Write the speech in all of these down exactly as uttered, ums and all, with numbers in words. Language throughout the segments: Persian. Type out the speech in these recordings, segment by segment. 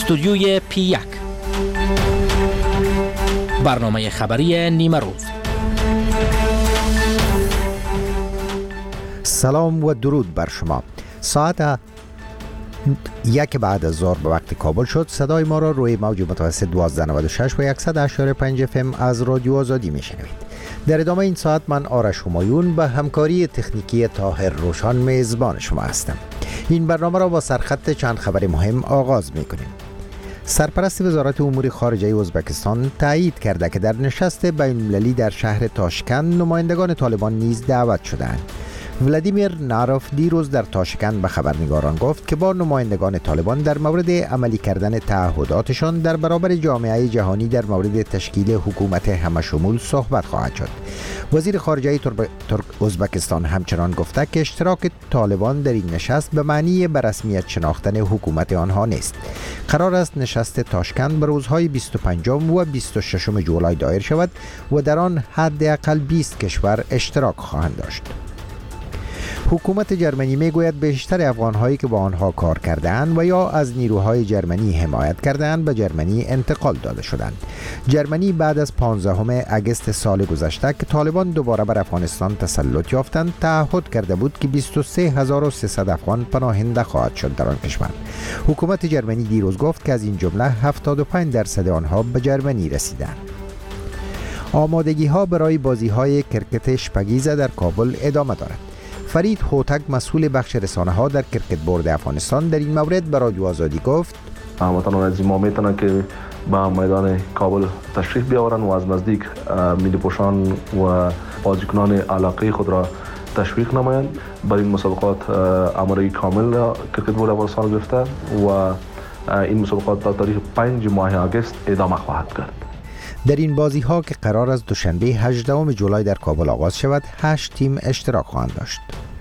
استودیوی پی یک، برنامه خبری نیمه روز. سلام و درود بر شما. ساعت یک بعد از ظهر به وقت کابل شد. صدای ما را روی موج متوسط دوازده نود و شش و صد و هشت و پنج اف ام از رادیو آزادی میشنوید. در ادامه این ساعت من آرش همایون به همکاری تکنیکی طاهر روشان میزبان شما هستم. این برنامه را با سرخط چند خبر مهم آغاز میکنیم. سرپرست وزارت امور خارجه ازبکستان تایید کرده که در نشست بین‌المللی در شهر تاشکند نمایندگان طالبان نیز دعوت شدند. ولادیمیر ناروف دیروز در تاشکند به خبرنگاران گفت که با نمایندگان طالبان در مورد عملی کردن تعهداتشان در برابر جامعه جهانی در مورد تشکیل حکومت همشمول صحبت خواهد شد. وزیر خارجه ترک ازبکستان همچنان گفته که اشتراک طالبان در این نشست به معنی به رسمیت شناختن حکومت آنها نیست. قرار است نشست تاشکند به روزهای بیست و پنجم و بیست و ششم جولای دایر شود و در آن حداقل بیست کشور اشتراک خواهند داشت. حکومت جرمنی میگوید بیشتر افغانهایی که با آنها کار کرده‌اند و یا از نیروهای جرمنی حمایت کرده‌اند به جرمنی انتقال داده شدند. جرمنی بعد از پانزدهم اگست سال گذشته که طالبان دوباره بر افغانستان تسلط یافتند تعهد کرده بود که بیست و سه هزار و سیصد افغان پناهنده خواهد شد در آن کشور. حکومت جرمنی دیروز گفت که از این جمله هفتاد و پنج درصد آنها به جرمنی رسیدند. آمادگی ها برای بازی های کرکت شپگیزه در کابل ادامه دارد. فرید هوتک مسئول بخش رسانه ها در کرکت بورد افغانستان در این مورد به رادیو آزادی گفت هموطنان عزیز ما میتونن که به میدان کابل تشریف بیاورن و از نزدیک ملی پوشان و بازیکنان علاقه خود را تشویق نمایند. برای این مسابقات آمادگی کامل کرکت بورد افغانستان گرفته و این مسابقات تا تاریخ پنج ماه آگوست ادامه خواهد کرد. در این بازی ها که قرار است دوشنبه هجدهم جولای در کابل آغاز شود، هشت تیم اشتراک خواهند داشت.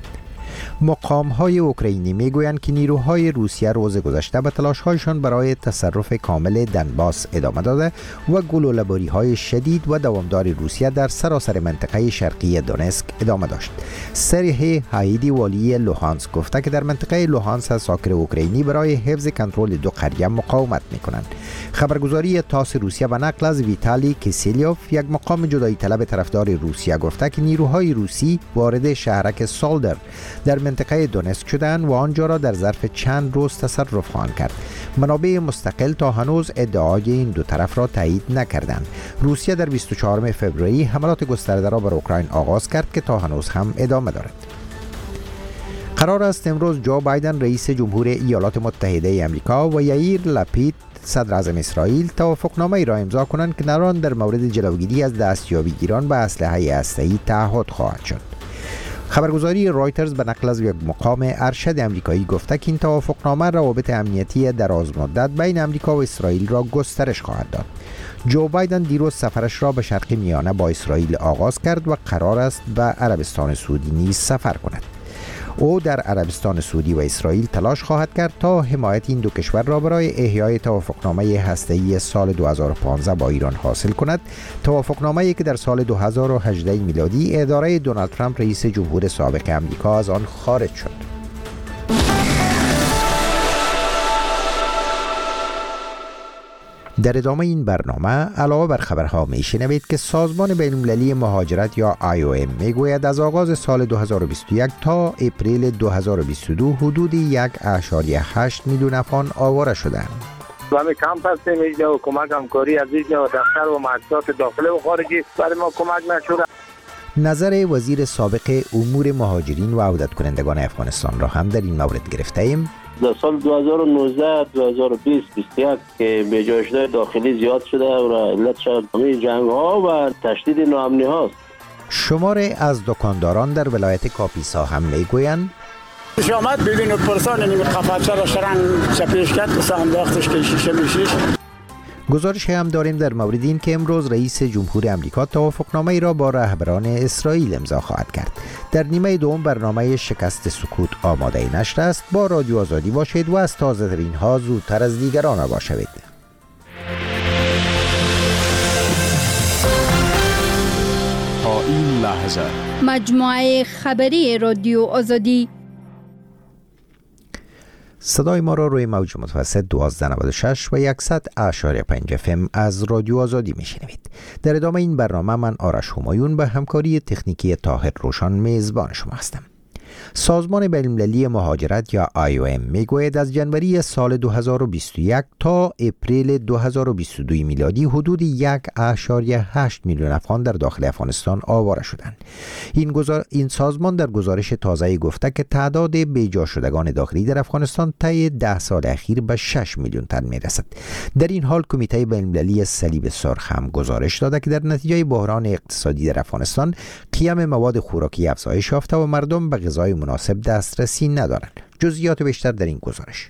مقام های اوکراینی میگویند که نیروهای روسیه روز گذشته به تلاش‌هایشان برای تصرف کامل دنباس ادامه داده و گلوله‌باری های شدید و دوامدار روسیه در سراسر منطقه شرقی دونسک ادامه داشت. سرهی هایدی والی لوهانسک گفته که در منطقه لوهانسک ساکر اوکراینی برای حفظ کنترل دو قریه مقاومت میکنند. خبرگزاری تاس روسیه به نقل از ویتالی کیسیلیوف، یک مقام جدایی طلب طرفدار روسیه، گفته که نیروهای روسی وارد شهرک سولدر در منطقه دونسک شدند و آنجا را در ظرف چند روز تصرف خواهند کرد. منابع مستقل تا هنوز ادعای این دو طرف را تایید نکردند. روسیه در بیست و چهارم فوریه حملات گسترده را بر اوکراین آغاز کرد که تا هنوز هم ادامه دارد. قرار است امروز جو بایدن رئیس جمهور ایالات متحده آمریکا و یائیر لپید صدر اعظم اسرائیل توافقنامه‌ای را امضا کنند که در آن در مورد جلوگیری از دستیابیگیران به اسلحه هسته‌ای تعهد خواهد شد. خبرگزاری رایترز به نقل از یک مقام ارشد آمریکایی گفته که این توافقنامه روابط امنیتی درازمدت بین آمریکا و اسرائیل را گسترش خواهد داد. جو بایدن دیروز سفرش را به شرق میانه با اسرائیل آغاز کرد و قرار است به عربستان سعودی نیز سفر کند. او در عربستان سعودی و اسرائیل تلاش خواهد کرد تا حمایت این دو کشور را برای احیای توافقنامه هسته‌ای سال دو هزار و پانزده با ایران حاصل کند. توافقنامه‌ای که در سال دو هزار و هجده میلادی اداره دونالد ترامپ رئیس جمهور سابق آمریکا از آن خارج شد. در ادامه این برنامه علاوه بر خبرها میشنوید که سازمان بین‌المللی مهاجرت یا آی او ام میگوید از آغاز سال دو هزار و بیست و یک تا اپریل دو هزار و بیست و دو حدود یک اشاریه هشت میلیون افغان آواره شدند. و همه کمپ هستیم اینجا و کمک همکاری از اینجا و دفتر و مؤسسات داخلی و خارجی برای ما کمک نشده. نظر وزیر سابق امور مهاجرین و عودت کنندگان افغانستان را هم در این مورد گرفته ایم. در سال دو هزار و نوزده دو هزار و بیست بیست و یک که بی‌جایش‌های داخلی زیاد شده و علتش همین جنگ ها و تشدید ناامنی هاست. شماره از دکانداران در ولایت کاپیسا هم میگویند شامت ببینید پرسان این قفاچه را شرنگ چپیش کرد و انداختش که شیشه میشیش. گزارش هم داریم در مورد این که امروز رئیس جمهور آمریکا توافقنامه‌ای را با رهبران اسرائیل امضا خواهد کرد. در نیمه دوم برنامه شکست سکوت آماده نشر است. با رادیو آزادی باشید و از تازه ترین ها زودتر از دیگران آگاه شوید. تا این لحظه مجموعه خبری رادیو آزادی. صدای ما را روی موج متوسط دوازده نود و شش و صد اشاری پنج اف ام از رادیو آزادی میشنوید. در ادامه این برنامه من آرش همایون به همکاری تکنیکی طاهر روشان میزبان شما هستم. سازمان بین‌المللی مهاجرت یا آی او ام میگوید از جنوری سال دو هزار و بیست و یک تا اپریل دو هزار و بیست و دو میلادی حدود یک اشاریه هشت میلیون افغان در داخل افغانستان آواره شدند. این گزار... این سازمان در گزارش تازه‌ای گفته که تعداد بیجا شدگان داخلی در افغانستان طی ده سال اخیر به شش میلیون تن میرسد. در این حال کمیته بین‌المللی صلیب سرخ هم گزارش داده که در نتیجه بحران اقتصادی در افغانستان قیام مواد خوراکی افزایش یافته و مردم به غذای مناسب دسترسی ندارند. جزئیات بیشتر در این گزارش.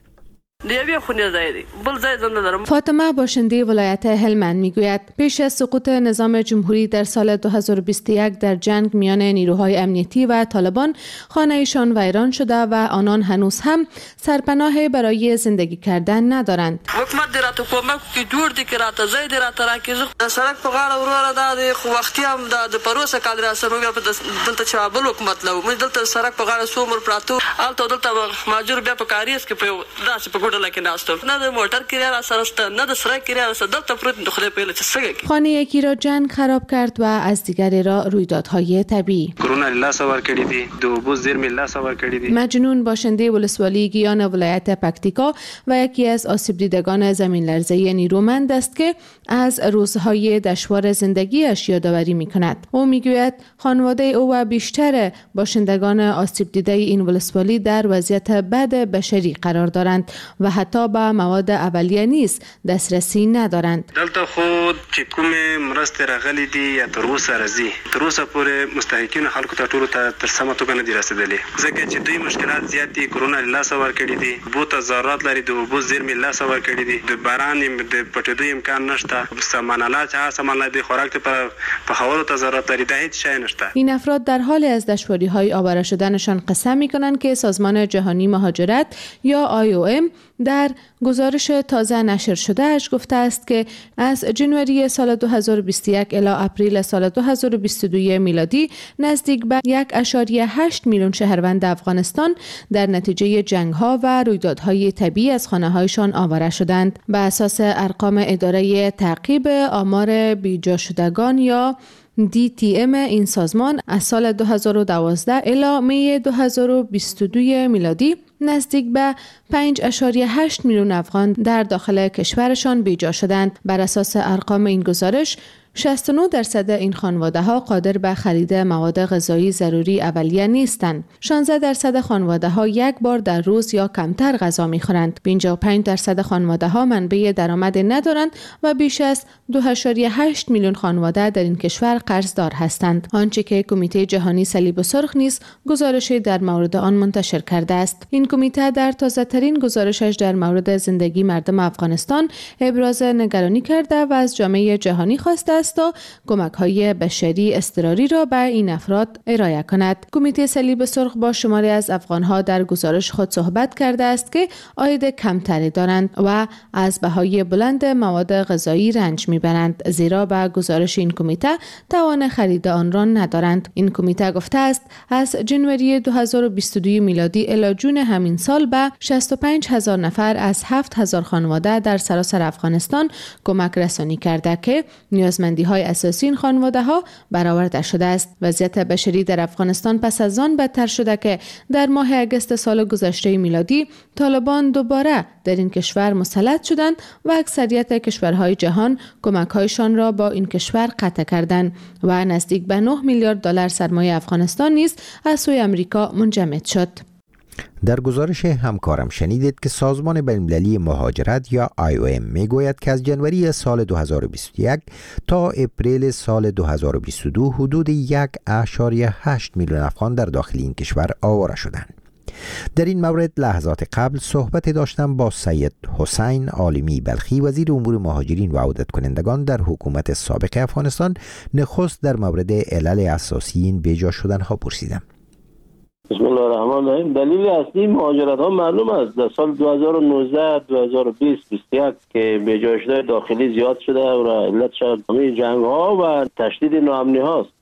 فاطمه باشنده ولایت هلمند میگوید پیش از سقوط نظام جمهوری در سال دو هزار و بیست و یک در جنگ میان نیروهای امنیتی و طالبان خانه‌شان ویران شده و آنان هنوز هم سرپناه برای زندگی کردن ندارند. حکومت در تو کمک کی جوړ دي کرا ته زید را تر کی سړک په غاړه ورور ده خو وختي هم د پروسه کال را سره په دلته چابل حکومت لو مې دلته سړک په غاړه سومر پراتو الته دلته ماجور بیا په کاریس کې په داسې په ګوډه لکه ناستو نه د موټر کرایه سره نه د سړک کرایه سره دلته پروت د خدای په لچ سګه خانه یکی را جنگ خراب کرد و از دیگری را رویدادهای طبیعی. کرونا الله سوار کړی دي د بوز زیر الله سوار کړی دي. مجنون باشنده ولسوالی گیان ولایت پکتیکا و یکی از آسیب دیدگان زمین لرزه نیرومند است که از روزهای دشوار زندگیش یادآوری می‌کند. او میگوید خانواده او و بیشتر باشندگان آسیب دیده این ولسوالی در وضعیت بد بشری قرار دارند و حتی به مواد اولیه نیز دسترسی ندارند. دلته خود چې کومه مرسته راغلي دي یا تر اوسه راځي تر اوسه پورې مستحقین خلکو ته ټولو ته تر سمه توګه نه دي رسیدلي ځکه چې دوی مشکلات زیات دي. کرونا الله سوار کړی دي بو ته ضرورت لري د اوبو زیرمې الله سوار کړی دي د باران د پټېدو امکان نشته ساماناله چې سامان دی خوراک ته په حواله ته ضرورت لري ده هیڅ شی نشته. این افراد در حال از دشواری‌های آواره شدنشان قسم می‌کنند که سازمان جهانی مهاجرت یا آی او ام در گزارش تازه نشر شده اش گفته است که از جنوری سال دو هزار و بیست و یک الی اپریل سال دو هزار و بیست و دو میلادی نزدیک به یک اشاریه هشت میلیون شهروند افغانستان در نتیجه جنگ‌ها و رویدادهای طبیعی از خانه‌هایشان آواره شدند. به اساس ارقام اداره تعقیب آمار بیجا شدگان یا دی تی ام این سازمان از سال دو هزار و دوازده الی می دو هزار و بیست و دو میلادی نزدیک به پنج اشاریه هشت میلیون افغان در داخل کشورشان بیجا شدند. بر اساس ارقام این گزارش شصت و نه درصد این خانواده ها قادر به خرید مواد غذایی ضروری اولیه نیستند. شانزده درصد خانواده ها یک بار در روز یا کمتر غذا میخورند. پنجاه و پنج درصد خانواده ها منبع درآمد ندارند و بیش از دو اشاریه هشت میلیون خانواده در این کشور قرضدار هستند. آنچه که کمیته جهانی صلیب سرخ نیز گزارشی در مورد آن منتشر کرده است. این کمیته در تازه‌ترین گزارشش در مورد زندگی مردم افغانستان ابراز نگرانی کرده و از جامعه جهانی خواسته است تا کمک‌های بشری اضطراری را به این افراد ارائه کند. کمیته صلیب سرخ با شماری از افغان‌ها در گزارش خود صحبت کرده است که عاید کمتری دارند و از بهای بلند مواد غذایی رنج می‌برند، زیرا به گزارش این کمیته توان خرید آن را ندارند. این کمیته گفته است از جنوری دو هزار و بیست و دو میلادی الی جون همین سال به شصت و پنج هزار نفر از هفت هزار خانواده در سراسر افغانستان کمک رسانی کرده که نیازمندی های اساسی این خانواده ها برآورده شده است. وضعیت بشری در افغانستان پس از آن بدتر شده که در ماه اگست سال گذشته میلادی طالبان دوباره در این کشور مسلط شدند و اکثریت کشورهای جهان کمک‌هایشان را با این کشور قطع کردند و نزدیک به نه میلیارد دلار سرمایه افغانستان نیز از سوی آمریکا منجمد شد. در گزارش همکارم شنیدید که سازمان بین‌المللی مهاجرت یا آی او ام میگوید که از جنوری سال دو هزار و بیست و یک تا اپریل سال دو هزار و بیست و دو حدود یک اشاریه هشت میلیون افغان در داخل این کشور آواره شدند. در این مورد لحظات قبل صحبت داشتم با سید حسین عالمی بلخی وزیر امور مهاجرین و عودت کنندگان در حکومت سابق افغانستان. نخست در مورد علل اساسی این بیجا شدن ها پرسیدم. بسم الله الرحمن الرحیم. دلیل اصلی مهاجرت ها معلوم است. در سال دو هزار و نوزده دو هزار و بیست بیست و یک که بیجا شده داخلی زیاد شده و علت شد همین جنگ ها و تشدید ناامنی هاست.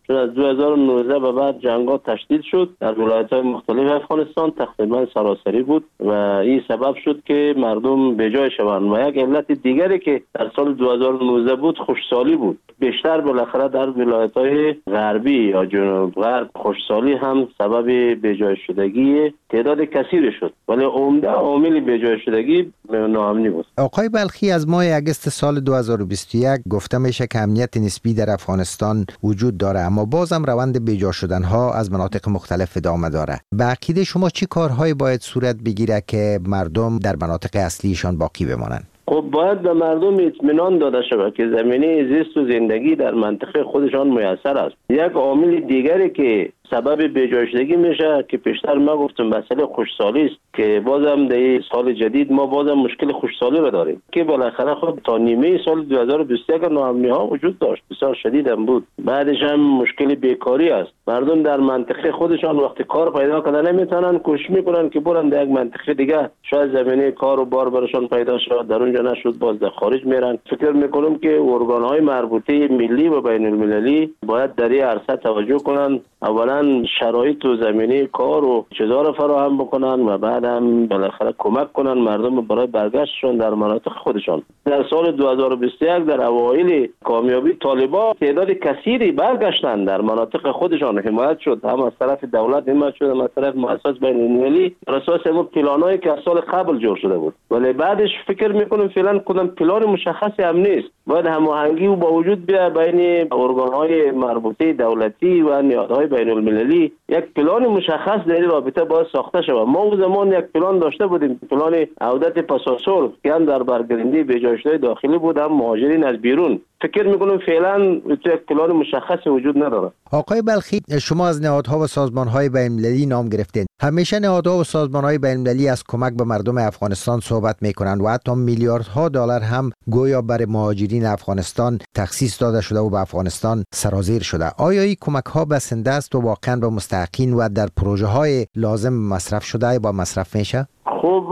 چون از دو هزار و نوزده به بعد جنگ‌ها تشدید شد در ولایت‌های مختلف افغانستان، تقریبا سراسری بود و این سبب شد که مردم به جای شوند. و یک علت دیگری که در سال دو هزار و نوزده بود خشکسالی بود. بیشتر بالاخره در ولایت‌های غربی یا جنوب غرب خشکسالی هم سبب به جای شدگی تعداد کثیری شد، ولی عمده عامل به جای شدگی ناامنی بود. آقای بلخی، از ماه اگست سال دو هزار و بیست و یک گفته میشه که امنیت نسبی در افغانستان وجود داره، اما بازم روند بیجا شدن ها از مناطق مختلف ادامه داره. به عقیده شما چی کارهایی باید صورت بگیره که مردم در مناطق اصلیشان باقی بمانند؟ خب باید به مردم اطمینان داده شود که زمینه زیست و زندگی در منطقه خودشان میسر است. یک عامل دیگری که سبب بی‌جایشدگی میشه که پیشتر ما گفتم مسئله خشکسالی است که بازم در این سال جدید ما بازم مشکل خشکسالی رو داریم که بالاخره خود تا نیمه سال دو هزار و بیست و یک ناامنی ها وجود داشت، بسیار شدید هم بود. بعدش هم مشکل بیکاری است. مردم در منطقه خودشان وقتی کار پیدا کردن نمیتونن، کوشش میکنن که برن در یک منطقه دیگه شاید زمینه کار و بار برشان پیدا شد، در اونجا نشد باز در خارج میرن. فکر میکنم که ارگان های مربوطه ملی و بین المللی باید در این عرصه توجه کنن، اولا شرایط و زمینه کار و چیزا رو فراهم بکنن و بعد هم بالاخره کمک کنن مردم برای برگشتشون در مناطق خودشان. در سال دو هزار و بیست و یک در اوایل کامیابی طالبان تعداد کثیری برگشتن در مناطق خودشان، حمایت شد هم از طرف دولت، حمایت شد هم از طرف مؤسسات بین المللی بر اساس اون پلانایی که از سال قبل جور شده بود. ولی بعدش فکر میکنم فعلا کدام پلان مشخصی هم نیست. باید هماهنگی و با وجود بیا بین ارگان‌های مربوطه دولتی و نهادهای بین المللی، یک پلان مشخص در این رابطه باید ساخته شود. ما اون زمان یک پلان داشته بودیم، پلان عودت پس از صلح که هم در برگردی بی‌جایشدگی داخلی بود هم مهاجرین از بیرون. فکر میکنم فعلا یک پلان مشخص وجود نداره. آقای بلخی، شما از نهادها و سازمان‌های بین‌المللی نام گرفتین. همیشه نهادها و سازمان‌های بین‌المللی از کمک به مردم افغانستان صحبت میکنند و حتی میلیاردها دلار هم گویا برای مهاجرین افغانستان تخصیص داده شده و به افغانستان سرازیر شده. آیا این کمک‌ها بسنده است و واقعا به مستحقین و در پروژه‌های لازم مصرف شده با مصرف میشه؟ خب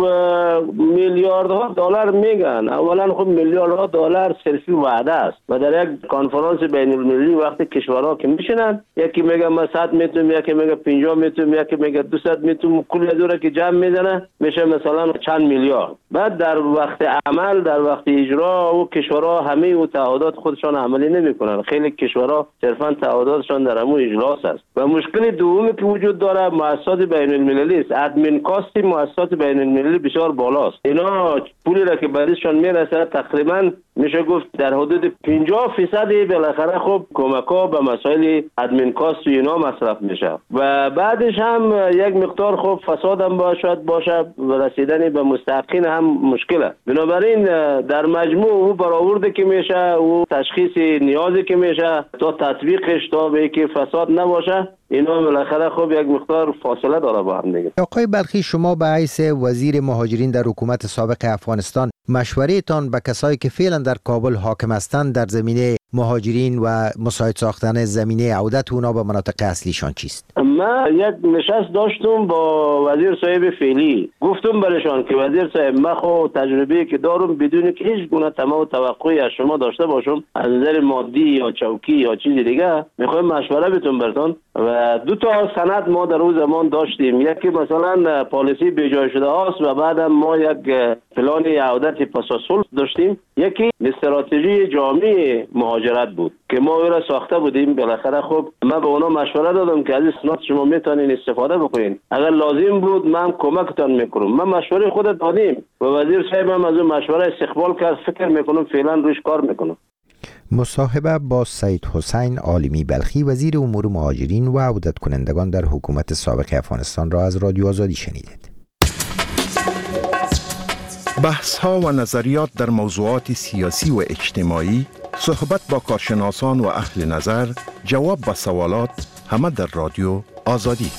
میلیاردها دلار میگن. اولا خب میلیاردها دلار صرفی وعده است و در یک کنفرانس بین المللی وقتی کشورها که میشنن یکی میگه ما صد میتونیم، یکی میگه پنجاه میتونیم، یکی میگه دویست میتونیم، کل دوره که جمع میزنه میشه مثلا چند میلیارد. بعد در وقت عمل، در وقت اجرا و کشورها همه او تعهدات خودشان عملی نمیکنن. خیلی کشورها صرفا تعهداتشان در همون اجلاس است. و مشکل دومی که وجود داره مؤسسات بین المللی است. ادمین کاست مؤسسات بین المللی بسیار بالاست. اینا پولی را که بعدشان میرسه تقریبا میشه گفت در حدود پنجاه درصد بالاخره خب کمک‌ها به مسائل ادمین کاست و اینا مصرف میشه و بعدش هم یک مقدار خب فساد هم باشد باشه و رسیدن به مستحقین هم مشکله. بنابراین در مجموع او برآورده که میشه، او تشخیص نیازی که میشه تا تطبیقش تا به که فساد نباشه، اینا بالاخره خب یک مقدار فاصله داره با هم دیگه. آقای بلخی، شما به حیث وزیر مهاجرین در حکومت سابق افغانستان مشوره تان به کسایی که فعلا در کابل حاکم هستند در زمینه مهاجرین و مساعد ساختن زمینه عودت اونا به مناطق اصلیشان چیست؟ ما یک نشست داشتم با وزیر صاحب فعلی، گفتم برشان که وزیر صاحب ما خو تجربه که دارم بدون که هیچ گونه تمام توقعی از شما داشته باشم از نظر مادی یا چوکی یا چیز دیگه، میخوایم مشوره بتون برتون و دو تا سند ما در اون زمان داشتیم. یکی مثلا پالیسی بیجای شده است و بعدم ما یک پلان عودت پس از صلح داشتیم. یکی استراتژی جامع مهاجرت بود که ما او را ساخته بودیم. بالاخره خب من به اونا مشوره دادم که از این سند شما میتونین استفاده بکنین، اگر لازم بود من کمکتان میکنم. من مشوره خود دادیم و وزیر صاحب هم از اون مشوره استقبال کرد. فکر میکنم فعلا روش کار میکنم. مصاحبه با سید حسین عالمی بلخی، وزیر امور مهاجرین و عودت کنندگان در حکومت سابق افغانستان را از رادیو آزادی شنیدید. بحث ها و نظریات در موضوعات سیاسی و اجتماعی، صحبت با کارشناسان و اهل نظر، جواب به سوالات، همه در رادیو آزادی.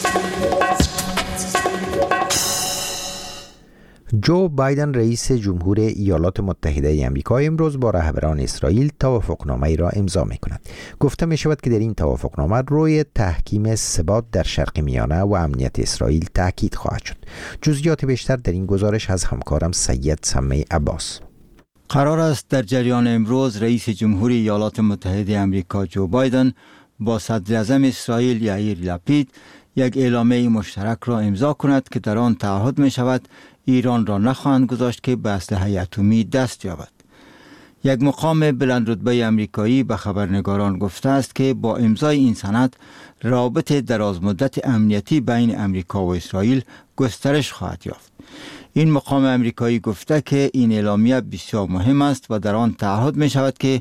جو بایدن رئیس جمهور ایالات متحده آمریکا امروز با رهبران اسرائیل توافقنامه ای را امضا می‌کند. گفته می‌شود که در این توافقنامه روی تحکیم ثبات در شرق میانه و امنیت اسرائیل تاکید خواهد شد. جزئیات بیشتر در این گزارش از همکارم سید سمی عباس. قرار است در جریان امروز رئیس جمهور ایالات متحده آمریکا جو بایدن با صدر اعظم اسرائیل یائیر لپید یک اعلامیه مشترک را امضا کند که در آن تعهد می شود ایران را نخواهند گذاشت که به اسلحه اتمی دست یابد. یک مقام بلند رتبه امریکایی به خبرنگاران گفته است که با امضای این سند رابطه درازمدت امنیتی بین امریکا و اسرائیل گسترش خواهد یافت. این مقام امریکایی گفته که این اعلامیه بسیار مهم است و در آن تعهد می شود که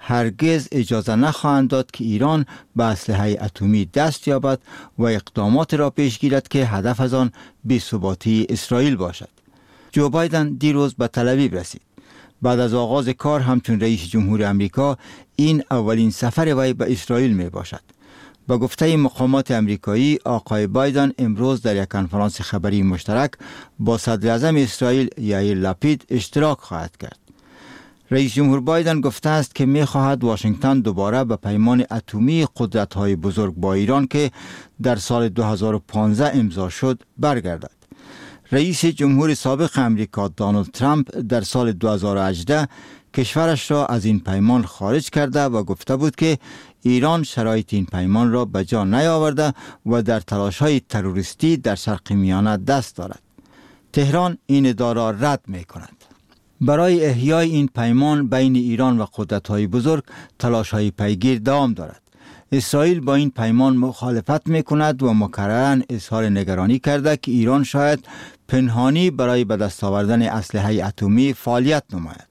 هرگز اجازه نخواهند داد که ایران به اسلحه اتمی دست یابد و اقدامات را پیش گیرد که هدف از آن بی‌ثباتی اسرائیل باشد. جو بایدن دیروز به تل آویو رسید. بعد از آغاز کار همچون رئیس جمهور امریکا این اولین سفر وی به اسرائیل می باشد. با گفته مقامات امریکایی، آقای بایدن امروز در یک کنفرانس خبری مشترک با صدر اعظم اسرائیل یائیر لپید اشتراک خواهد کرد. رئیس جمهور بایدن گفته است که می خواهد واشنگتن دوباره به پیمان اتمی قدرت‌های بزرگ با ایران که در سال دو هزار و پانزده امضا شد برگردد. رئیس جمهور سابق امریکا دونالد ترامپ در سال دو هزار و هجده کشورش را از این پیمان خارج کرده و گفته بود که ایران شرایط این پیمان را به جا نیاورده و در تلاش‌های تروریستی در شرق میانه دست دارد. تهران این ادعا را رد می کند. برای احیای این پیمان بین ایران و قدرت‌های بزرگ تلاش‌های پیگیر دوام دارد. اسرائیل با این پیمان مخالفت می کند و مکرراً اظهار نگرانی کرده که ایران شاید پنهانی برای به دست آوردن اسلحه اتمی فعالیت نماید.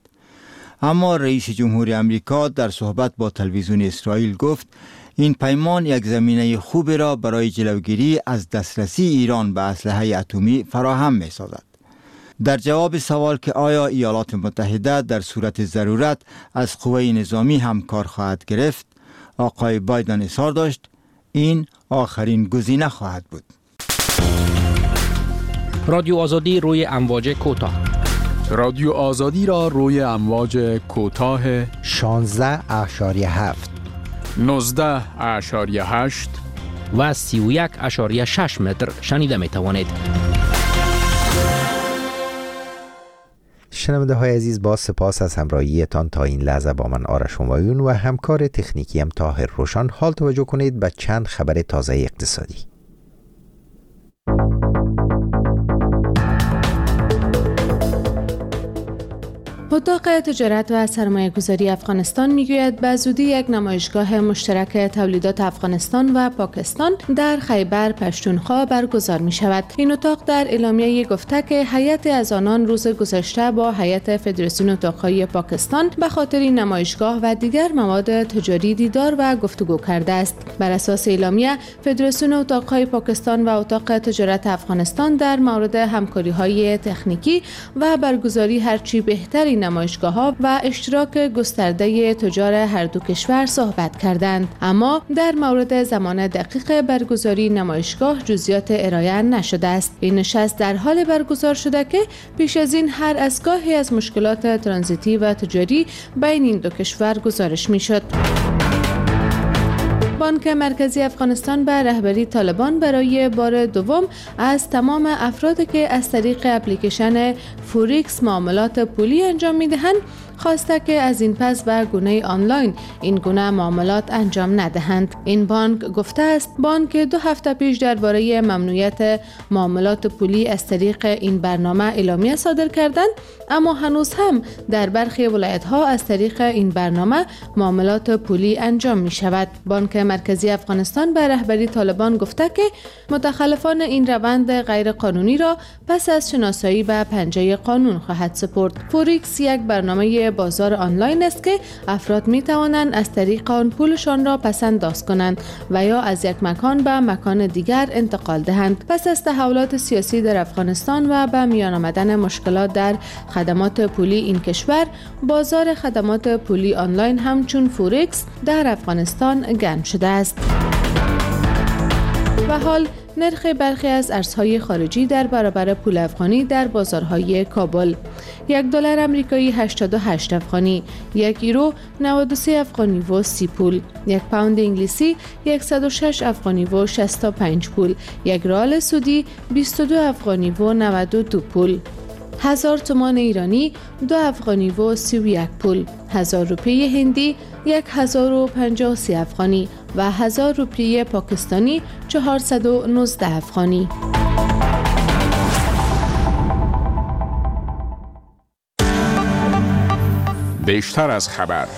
اما رئیس جمهور امریکا در صحبت با تلویزیون اسرائیل گفت این پیمان یک زمینه خوبی را برای جلوگیری از دسترسی ایران به اسلحه اتمی فراهم می سازد. در جواب سوال که آیا ایالات متحده در صورت ضرورت از قوه نظامی هم کار خواهد گرفت، آقای بایدن اظهار داشت این آخرین گزینه خواهد بود. رادیو آزادی روی امواج کوتاه. رادیو آزادی را روی امواج کوتاه شانزده اشاریه هفت، نوزده اشاریه هشت و سی و یک اشاریه شش متر شنیده می توانید. شنونده های عزیز، با سپاس از همراهیتان تا این لحظه با من آرش همایون و همکار تکنیکیم طاهر روشن. حال توجه کنید به چند خبر تازه اقتصادی. اتاق تجارت و سرمایه گذاری افغانستان میگوید به زودی یک نمایشگاه مشترک تولیدات افغانستان و پاکستان در خیبر پشتونخوا برگزار می شود. این اتاق در اعلامیه گفته که هیئت از آنان روز گذشته با هیئت فدراسیون اتاقهای پاکستان به خاطر این نمایشگاه و دیگر مواد تجاری دیدار و گفتگو کرده است. بر اساس اعلامیه، فدراسیون اتاقهای پاکستان و اتاق تجارت افغانستان در مورد همکاری‌های تکنیکی و برگزاری هرچی بهتری نمایشگاه‌ها و اشتراک گسترده تجار هر دو کشور صحبت کردند، اما در مورد زمان دقیق برگزاری نمایشگاه جزئیات ارائه نشده است. این نشست در حال برگزار شده که پیش از این هر از گاهی از مشکلات ترانزیتی و تجاری بین این دو کشور گزارش می‌شد. بانک مرکزی افغانستان به رهبری طالبان برای بار دوم از تمام افرادی که از طریق اپلیکیشن فوریکس معاملات پولی انجام می‌دهند خواسته که از این پس به گونه آنلاین این گونه معاملات انجام ندهند. این بانک گفته است بانک دو هفته پیش درباره ممنوعیت معاملات پولی از طریق این برنامه اعلامیه صادر کردند، اما هنوز هم در برخی ولایت‌ها از طریق این برنامه معاملات پولی انجام می شود. بانک مرکزی افغانستان به رهبری طالبان گفته که متخلفان این روند غیر قانونی را پس از شناسایی به پنجه قانون خواهد سپرد. فوریکس یک برنامه بازار آنلاین است که افراد می توانند از طریق آن پولشان را پس انداز کنند و یا از یک مکان به مکان دیگر انتقال دهند. پس از تحولات سیاسی در افغانستان و به میان آمدن مشکلات در خدمات پولی این کشور، بازار خدمات پولی آنلاین همچون فوریکس در افغانستان گرم شده است. و حال نرخ برخی از ارزهای خارجی در برابر پول افغانی در بازارهای کابل: یک دلار آمریکایی هشتاد و هشت افغانی، یک یورو نود و سه افغانی و سی پول، یک پوند انگلیسی صد و شش افغانی و شصت و پنج پول، یک ریال سعودی بیست و دو افغانی و نود و دو پول. هزار تومان ایرانی دو افغانی و سی و یک پول، هزار روپیه هندی یک هزار و پنجاه و سه افغانی و هزار روپیه پاکستانی چهارصد و نوزده افغانی. بیشتر از خبر.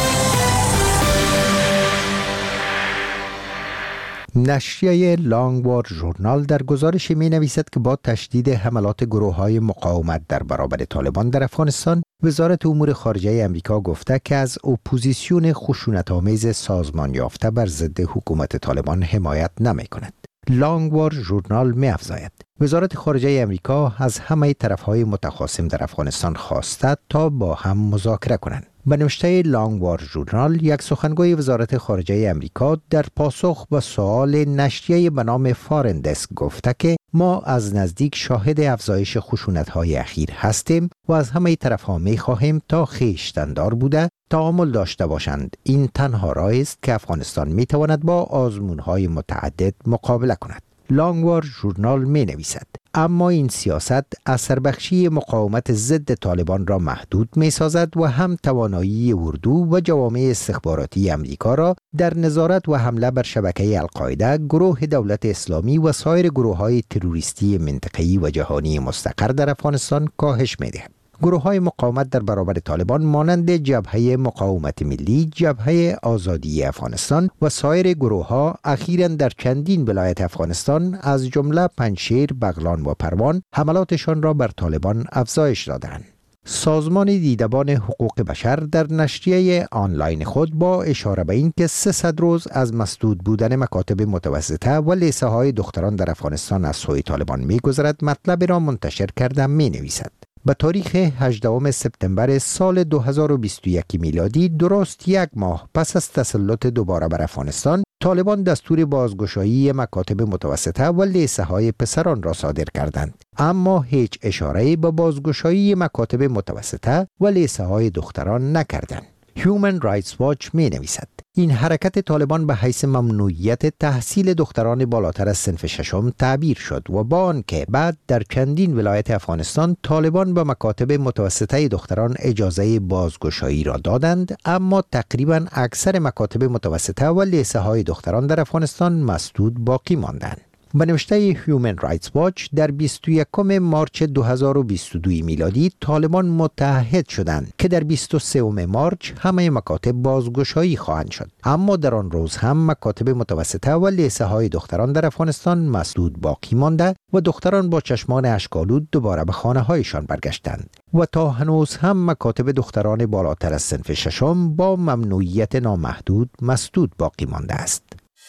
نشریه لانگوار ژورنال در گزارش می نویسد که با تشدید حملات گروه های مقاومت در برابر طالبان در افغانستان، وزارت امور خارجه امریکا گفته که از اپوزیسیون خشونت‌آمیز سازمان یافته بر ضد حکومت طالبان حمایت نمی کند. لانگوار ژورنال می افزاید وزارت خارجه امریکا از همه طرف‌های متخاصم در افغانستان خواسته تا با هم مذاکره کنند. به نوشته لانگوار ژورنال، یک سخنگوی وزارت خارجه امریکا در پاسخ به سوال نشریه به نام فارن دسک گفته که ما از نزدیک شاهد افزایش خشونت‌های اخیر هستیم و از همه طرف‌ها می‌خواهیم تا خویشتن‌دار بوده تعامل داشته باشند. این تنها راهی است که افغانستان می‌تواند با آزمون‌های متعدد مقابله کند. لانگوار ژورنال می‌نویسد اما این سیاست اثربخشی مقاومت ضد طالبان را محدود می‌سازد و هم توانایی اردو و جوامع استخباراتی امریکا را در نظارت و حمله بر شبکه القاعده، گروه دولت اسلامی و سایر گروه‌های تروریستی منطقه‌ای و جهانی مستقر در افغانستان کاهش می‌دهد. گروه‌های مقاومت در برابر طالبان مانند جبهه مقاومت ملی، جبهه آزادی افغانستان و سایر گروه‌ها اخیراً در چندین ولایت افغانستان از جمله پنجشیر، بغلان و پروان حملاتشان را بر طالبان افزایش دادند. سازمان دیدبان حقوق بشر در نشریه آنلاین خود با اشاره به این که سیصد روز از مسدود بودن مکاتب متوسطه و لیسه های دختران در افغانستان از سوی طالبان می‌گذرد مطلب را منتشر کرده می‌نویسد. به تاریخ هجدهم سپتامبر سال دو هزار و بیست و یک میلادی، درست یک ماه پس از تسلط دوباره بر افغانستان، طالبان دستور بازگشایی مکاتب متوسطه و لیسه های پسران را صادر کردند، اما هیچ اشاره‌ای به بازگشایی مکاتب متوسطه و لیسه های دختران نکردند. Human Rights Watch می نویسد این حرکت طالبان به حیث ممنوعیت تحصیل دختران بالاتر از صنف ششم تعبیر شد و با آنکه بعد در چندین ولایت افغانستان طالبان به مکاتب متوسطه دختران اجازه بازگشایی را دادند، اما تقریبا اکثر مکاتب متوسطه و لیسه های دختران در افغانستان مسدود باقی ماندند. به نوشته Human Rights Watch در بیست و یکم مارچ دو هزار و بیست و دو میلادی طالبان متعهد شدند که در بیست و سوم مارچ همه مکاتب بازگشایی خواهند شد، اما در آن روز هم مکاتب متوسطه و لیسه های دختران در افغانستان مسدود باقی مانده و دختران با چشمان اشک‌آلود دوباره به خانه هایشان برگشتند و تا هنوز هم مکاتب دختران بالاتر از صنف ششم با ممنوعیت نامحدود مسدود باقی مانده است.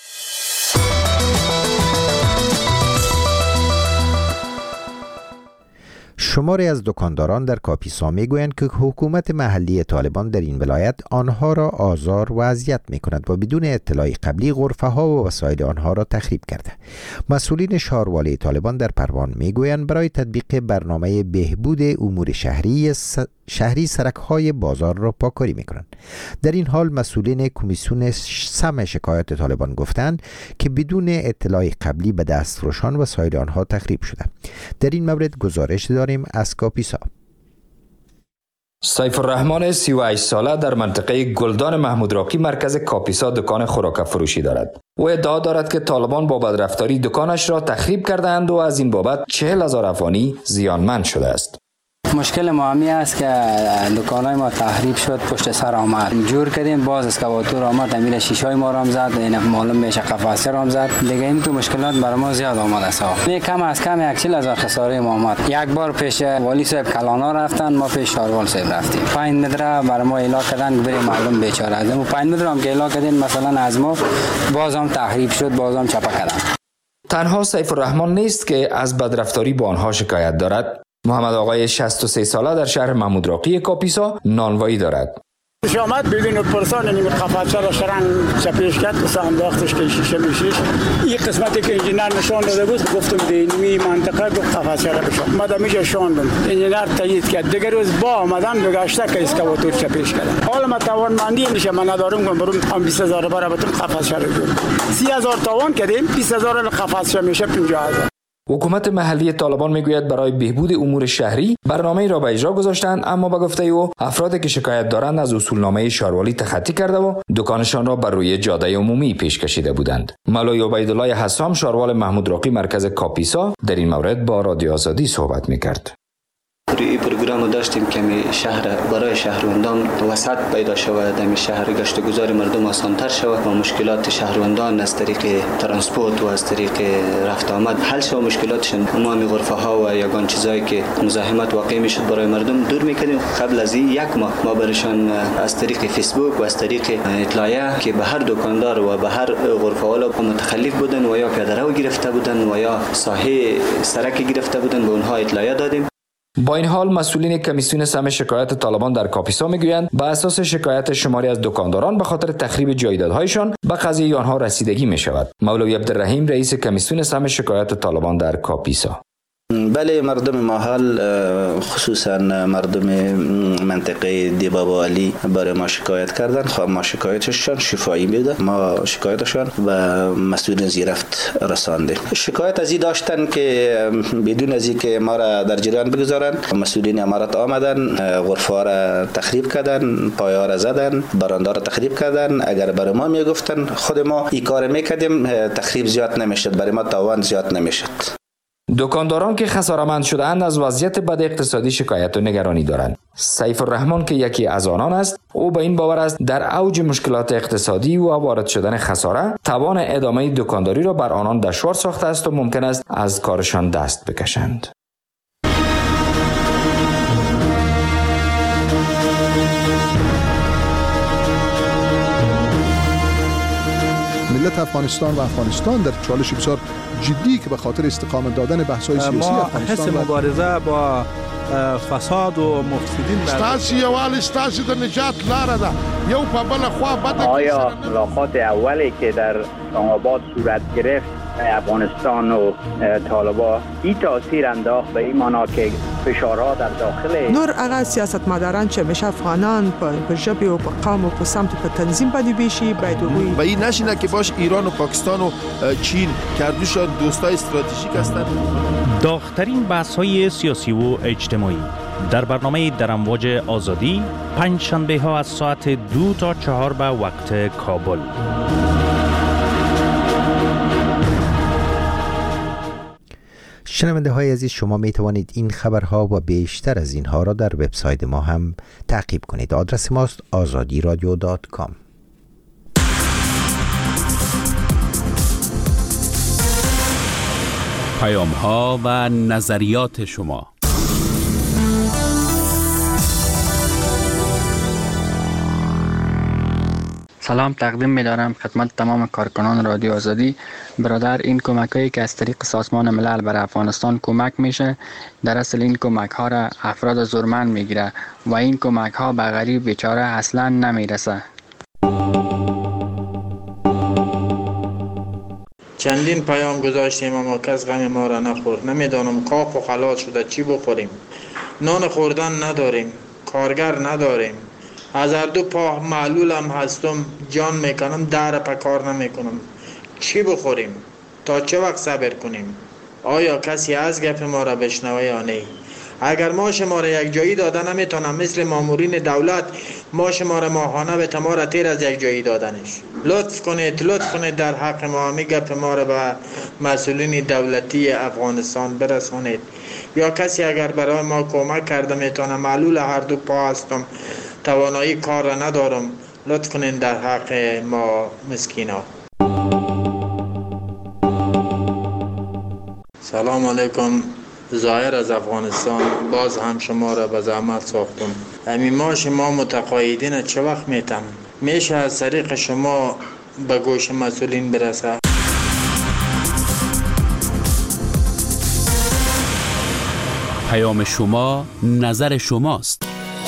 شماری از دکانداران در کاپیسا میگویند که حکومت محلی طالبان در این ولایت آنها را آزار و اذیت میکند و بدون اطلاع قبلی غرفه ها و وسایل آنها را تخریب کرده. مسئولین شهروالی طالبان در پروان میگویند برای تطبیق برنامه بهبود امور شهری س... شهری سرک‌های بازار را پاکاری می‌کنند. در این حال مسئولین کمیسیون سم شکایات طالبان گفتند که بدون اطلاع قبلی به دستفروشان و سایر آنها تخریب شده. در این مورد گزارش داریم از کاپیسا. سیف الرحمن سی و هشت ساله در منطقه گلدان محمود راقی مرکز کاپیسا دکان خوراک فروشی دارد. او ادعا دارد که طالبان با بدرفتاری دکانش را تخریب کردند و از این بابت چهل هزار افغانی زیانمند شده است. مشکل ما همی است که دکانای ما تخریب شد، پشت سر آمد جور کردیم، باز اسکواتور آمد امیر شیشای ما را زد، این معلوم میشه قفسه را زد. دیگه این تو مشکلات برای ما زیاد آمد است. می کم از کم یک چهل هزار خساره ما آمد. یک بار پیش والی صاحب کلانا رفتن، ما پیش شاروال صاحب رفتیم. پنج متر برای ما اعلام کردن که بریم معلوم بیچاره از ما پنج متر هم که اعلام کردن مثلا از ما باز هم تخریب شد، باز هم چپا کردن. تنها سیف الرحمن نیست که از بدرفتاری با آنها شکایت دارد. محمد آقای شصت و سه ساله در شهر محمود راقی کاپیسا نانوایی دارد. شامت ببین پرسان نمی قفاچه را شرن چپیش کرد و سانداختش که شیشه میشیش. این قسمتی که انجینر نشان داده بود گفتم دینمی منطقه گفت قفاچه را بشم. مادم میشه شاندم. انجینر تایید کرد. دیگر روز با آمدن بگشته که اسکواتور چپیش کرد. حالا ما توانمندی میشه من ندارم کنم برم هم بیست هزار برای بتون قفاچه را جور. سی هزار توان کردیم بیست هزار قفاچه میشه پنجاه هزار. حکومت محلی طالبان میگوید برای بهبود امور شهری برنامه‌ای را به اجرا گذاشتند، اما به گفته او افرادی که شکایت دارند از اصولنامه شهروالی تخطی کرده و دکانشان را بر روی جاده عمومی پیش کشیده بودند. مولوی عبیدالله حسام شهروال محمود راقی مرکز کاپیسا در این مورد با رادیو آزادی صحبت می‌کرد. این پروگرام داشتیم که شهر برای شهروندان وسعت پیدا شود، در شهر گشت و گذار مردم آسان‌تر شود و مشکلات شهروندان از طریق ترانسپورت و از طریق رفت آمد حل شود، مشکلاتشون امام غرفه ها و یگان چیزایی که مزاحمت واقع میشد برای مردم دور میکردیم. قبل از این یک ماه ما برشان از طریق فیسبوک و از طریق اطلاعیه که به هر دکاندار و به هر غرفه والا متخلف بودن و یا پیاده رو گرفته بودن و یا ساحه سرک گرفته بودن به اونها اطلاعیه دادیم. با این حال مسئولین کمیسیون سهم شکایت طالبان در کاپیسا میگویند با اساس شکایت شماری از دکانداران به خاطر تخریب جایدادهایشان به قضیه آنها رسیدگی می شود. مولوی عبدالرحیم رئیس کمیسیون سهم شکایت طالبان در کاپیسا: بله، مردم ماحل خصوصا مردم منطقه دیبابا علی برای ما شکایت کردن. خب ما شکایتشان شفایی میده، ما شکایتشان و مسئولین زیرفت رساندیم. شکایت از این داشتن که بدون از اینکه ما را در جریان بگذارن، مسئولین امارات آمدن غرفه را تخریب کردن، پایه را زدن، برانده را تخریب کردن. اگر برای ما میگفتن خود ما این کار میکردیم، تخریب زیاد نمیشد، برای ما تاوان زیاد نمیشد. دکانداران که خساره‌مند شده‌اند از وضعیت بد اقتصادی شکایت و نگرانی دارند. سیف الرحمن که یکی از آنان است، او به این باور است در اوج مشکلات اقتصادی و وارد شدن خساره توان ادامه دکانداری را بر آنان دشوار ساخته است و ممکن است از کارشان دست بکشند. ملت افغانستان و افغانستان در چالش بسیار جدی که به خاطر استقامت دادن بحث‌های سیاسی افغانستان ما حس مبارزه با فساد و مفسدین ستاسي یوال ستاسي د نجات لاره ده یو په بل خوا بد. آیا ملاقات اولی که در اسلام آباد صورت گرفت افغانستان و طالبان این تاثیر انداخت به این معنا که فشارها در داخل نور اغا سیاستمداران چې مشه افغانان په ژبه او په قوم او په سمت په تنظیم باندې بشي باید وي و این نشینه که باش ایران و پاکستان و چین کردوشان دوستای استراتژیک هستند. داغ‌ترین بحث‌های سیاسی و اجتماعی در برنامه در امواج آزادی پنج شنبه ها از ساعت دو تا چهار به وقت کابل. شنونده های عزیز، شما می توانید این خبرها و بیشتر از اینها را در وبسایت ما هم تعقیب کنید. آدرس ماست آزادی رادیو دات کام. پیام ها و نظریات شما. سلام تقدیم می‌دارم خدمت تمام کارکنان رادیو آزادی. برادر، این کمک‌هایی که از طریق سازمان ملل برای افغانستان کمک میشه، در اصل این کمک‌ها را افراد زورمند میگیره و این کمک‌ها به غریب بیچاره اصلاً نمیرسه. چندین پیام گذاشتیم اما کس غم ما را نخورد. نمیدانم کاخ و خلاص شده چی بخوریم. نان خوردن نداریم، کارگر نداریم. از هر دو پا معلولم هستم، جان میکنم، در پا کار نمیکنم. چی بخوریم؟ تا چه وقت صبر کنیم؟ آیا کسی از گپ ما را بشنوه یا نه؟ اگر ما شما را یک جایی داده نمیتونم مثل مامورین دولت ما شما را ماهانه به تمام تیر از یک جایی دادنش. لطف کنید لطف کنید در حق ما می گپ ما را به مسئولین دولتی افغانستان برسونید. یا کسی اگر برای ما کمک کرده میتونه، معلول هر دو پا هستم، توانایی کار را ندارم، لطف کنید در حق ما مسکینا. سلام علیکم، ظاهر از افغانستان. باز هم شما را به زحمت ساختم. امی ما شما متقاعدین چه وقت میتم میشه از طریق شما به گوش مسئولین برسه؟ پیام شما نظر شماست.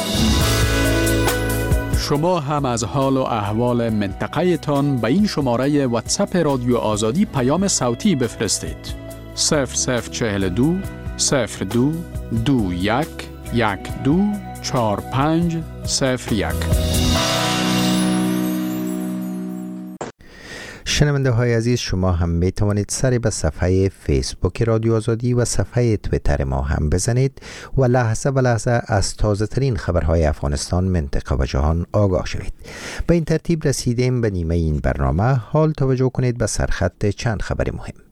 شما هم از حال و احوال منطقه تان به این شماره واتساپ رادیو آزادی پیام صوتی بفرستید. صفر صفر چهل دو صفر دو دو یک یک دو چهار پنج صفر یک. شنونده های عزیز، شما هم می توانید سری به صفحه فیسبوک رادیو آزادی و صفحه تویتر ما هم بزنید و لحظه به لحظه از تازه ترین خبرهای افغانستان، منطقه و جهان آگاه شوید. به این ترتیب رسیدیم به نیمه این برنامه. حال توجه کنید به سرخط چند خبر مهم.